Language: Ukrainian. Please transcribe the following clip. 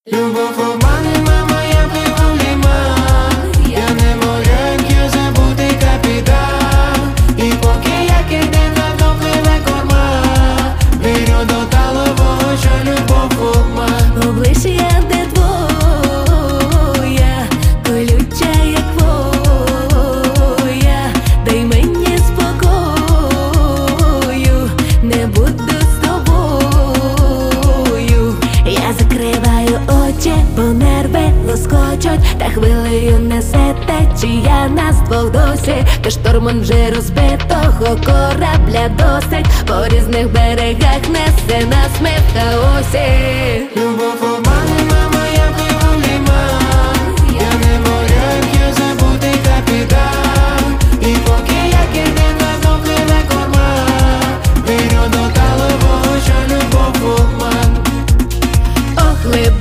Любов обманена, моя пливу в ліман. Я не моряк, я забутий капітан. І поки я кидаю, то пливе корма. Вірю до талого, що любов обман. Обличчя де твоя, колюча як хвоя. Дай мені спокою, не буду з тобою. Я закриваю очі, бо нерви лоскочуть, та хвилею несе течія нас двох досі. Та штормом вже розбитого корабля досить, по різних берегах несе нас ми в хаосі. Любов обманена, моя пливу в ліман. Я не моряк, я забутий капітан. І поки я кидаю, то пливе корма. Вірю до талого, що любов обман. Ох,